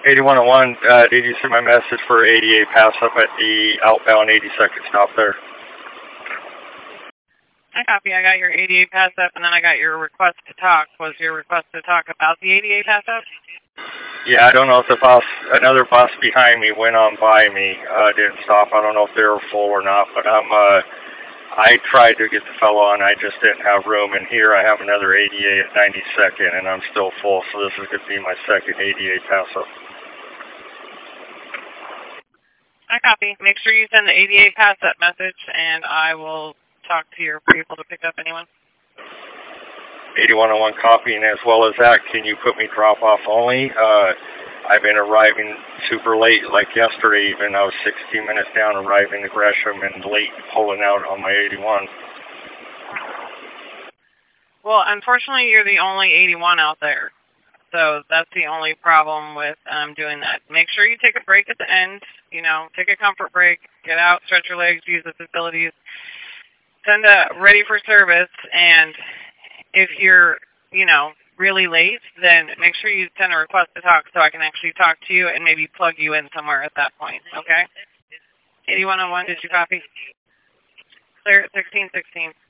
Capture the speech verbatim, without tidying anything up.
eighty-one oh one, uh, did you see my message for A D A pass up at the outbound eighty-second stop there? I copy. I got your A D A pass up, and then I got your request to talk. Was your request to talk about the A D A pass up? Yeah, I don't know if the bus, another bus behind me went on by me, uh, didn't stop. I don't know if they were full or not, but I'm, uh, I tried to get the fellow on, I just didn't have room, and here I have another A D A at ninety-second, and I'm still full, so this is going to be my second A D A pass up. I copy. Make sure you send the A D A pass up message, and I will talk to your people to pick up anyone. eighty-one oh one copying. As well as that, can you put me drop off only? Uh, I've been arriving super late, like yesterday even. I was sixteen minutes down arriving to Gresham and late pulling out on my eighty-one. Well, unfortunately, you're the only eighty-one out there. So that's the only problem with um, doing that. Make sure you take a break at the end. You know, take a comfort break, get out, stretch your legs, use the facilities, send a ready for service, and if you're, you know, really late, then make sure you send a request to talk so I can actually talk to you and maybe plug you in somewhere at that point, okay? eighty-one oh one, did you copy? Clear at sixteen sixteen.